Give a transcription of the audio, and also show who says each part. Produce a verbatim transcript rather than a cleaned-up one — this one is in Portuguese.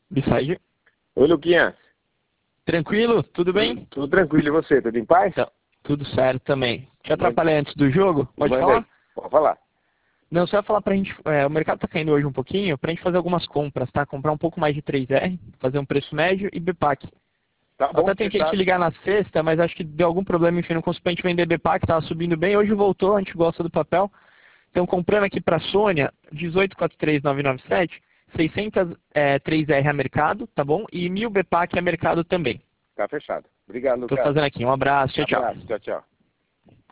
Speaker 1: Bissage.
Speaker 2: Oi, Luquinhas.
Speaker 1: Tranquilo? Tudo bem?
Speaker 2: Tudo, tudo tranquilo, e você? Tudo em paz?
Speaker 1: Então, tudo certo também. Te atrapalhei antes do jogo? Pode
Speaker 2: Manda
Speaker 1: falar?
Speaker 2: aí. Pode falar.
Speaker 1: Não, só ia falar pra gente, é, o mercado tá caindo hoje um pouquinho, pra gente fazer algumas compras, tá? Comprar um pouco mais de três R, fazer um preço médio e B PAC.
Speaker 2: Tá
Speaker 1: Eu
Speaker 2: bom,
Speaker 1: até tentei te
Speaker 2: fechado.
Speaker 1: ligar na sexta, mas acho que deu algum problema, enfim, não consegui pra gente vender B PAC, tava subindo bem, hoje voltou, a gente gosta do papel. Então, comprando aqui pra Sônia, dezoito quatro três nove nove sete, seiscentos é, três R a mercado, tá bom? E mil B PAC a mercado também.
Speaker 2: Tá fechado. Obrigado,
Speaker 1: Tô
Speaker 2: Lucas.
Speaker 1: fazendo aqui, um abraço, tchau, tchau.
Speaker 2: Abraço. Tchau, tchau.